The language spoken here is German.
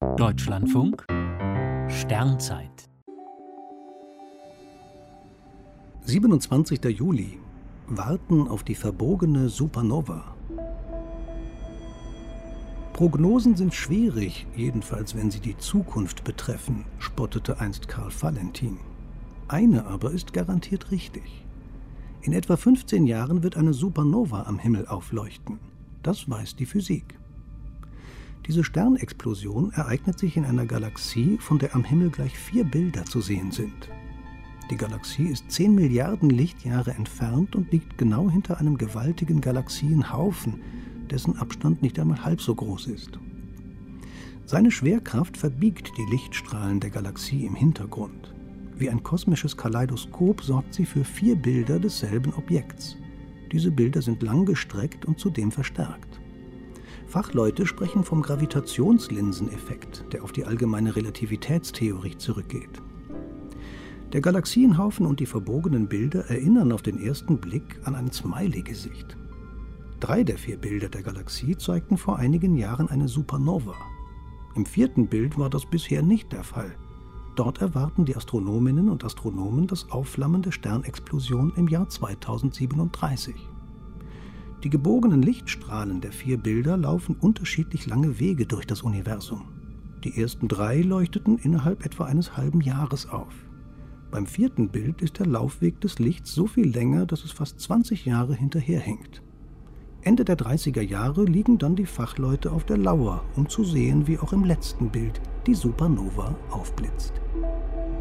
Deutschlandfunk Sternzeit 27. Juli. Warten auf die verbogene Supernova. Prognosen sind schwierig, jedenfalls wenn sie die Zukunft betreffen, spottete einst Karl Valentin. Eine aber ist garantiert richtig. In etwa 15 Jahren wird eine Supernova am Himmel aufleuchten. Das weiß die Physik. Diese Sternexplosion ereignet sich in einer Galaxie, von der am Himmel gleich 4 Bilder zu sehen sind. Die Galaxie ist 10 Milliarden Lichtjahre entfernt und liegt genau hinter einem gewaltigen Galaxienhaufen, dessen Abstand nicht einmal halb so groß ist. Seine Schwerkraft verbiegt die Lichtstrahlen der Galaxie im Hintergrund. Wie ein kosmisches Kaleidoskop sorgt sie für 4 Bilder desselben Objekts. Diese Bilder sind langgestreckt und zudem verstärkt. Fachleute sprechen vom Gravitationslinseneffekt, der auf die allgemeine Relativitätstheorie zurückgeht. Der Galaxienhaufen und die verbogenen Bilder erinnern auf den ersten Blick an ein Smiley-Gesicht. 3 der 4 Bilder der Galaxie zeigten vor einigen Jahren eine Supernova. Im 4. Bild war das bisher nicht der Fall. Dort erwarten die Astronominnen und Astronomen das Aufflammen der Sternexplosion im Jahr 2037. Die gebogenen Lichtstrahlen der 4 Bilder laufen unterschiedlich lange Wege durch das Universum. Die ersten 3 leuchteten innerhalb etwa eines halben Jahres auf. Beim 4. Bild ist der Laufweg des Lichts so viel länger, dass es fast 20 Jahre hinterherhinkt. Ende der 30er Jahre liegen dann die Fachleute auf der Lauer, um zu sehen, wie auch im letzten Bild die Supernova aufblitzt.